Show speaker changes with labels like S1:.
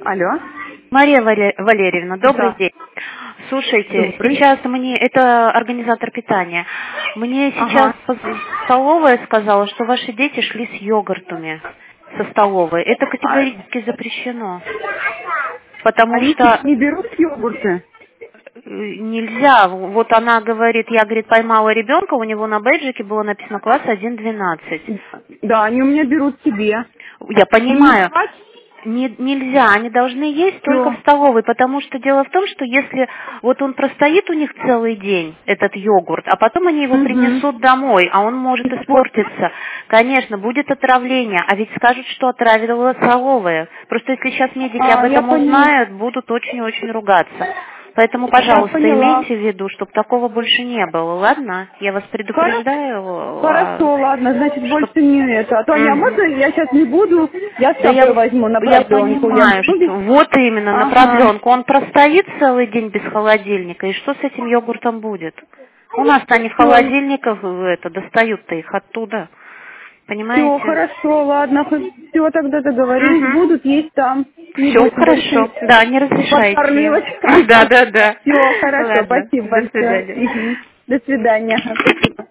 S1: Алло.
S2: Мария Валерьевна, добрый
S1: Да.
S2: день. Слушайте,
S1: Добрый.
S2: сейчас это организатор питания. Мне сейчас
S1: Ага.
S2: столовая сказала, что ваши дети шли с йогуртами со столовой. Это
S1: А
S2: категорически запрещено. Потому
S1: они
S2: что
S1: не берут йогурты?
S2: нельзя. Вот она говорит, я, говорит, поймала ребенка, у него на бейджике было написано класс 1-12.
S1: Да, они у меня берут себе.
S2: Я
S1: Им не
S2: понимаю.
S1: давать?
S2: Нельзя, они должны есть только в
S1: Все.
S2: столовой, потому что дело в том, что если вот он простоит у них целый день, этот йогурт, а потом они его
S1: Угу.
S2: принесут домой, а он может испортиться, конечно, будет отравление, а ведь скажут, что отравила столовая. Просто если сейчас медики об
S1: Я
S2: этом
S1: поняла.
S2: узнают, будут очень-очень ругаться. Поэтому,
S1: Я
S2: пожалуйста,
S1: поняла.
S2: имейте в виду, чтобы такого больше не было, ладно? Я вас предупреждаю,
S1: Хорошо, ладно, значит,
S2: чтоб...
S1: больше не это. А то не, а
S2: Мгм.
S1: можно я сейчас не буду, я с
S2: Да
S1: собой возьму на
S2: я
S1: продленку. Я
S2: понимаю,
S1: буду?
S2: что вот именно на
S1: Ага.
S2: продленку. Он простоит целый день без холодильника, и что с этим йогуртом будет? У нас-то они в
S1: Все,
S2: холодильниках достают-то их оттуда.
S1: все,
S2: Понимаете?
S1: хорошо, ладно, все, тогда договорились,
S2: Угу.
S1: будут есть там. Не
S2: Все
S1: будем больше
S2: хорошо. Да, не разрешайте им.
S1: подкармливать.
S2: Да, да, да.
S1: Все, хорошо,
S2: Ладно,
S1: спасибо
S2: до
S1: большое.
S2: свидания.
S1: Мгм. До свидания. Ага, спасибо.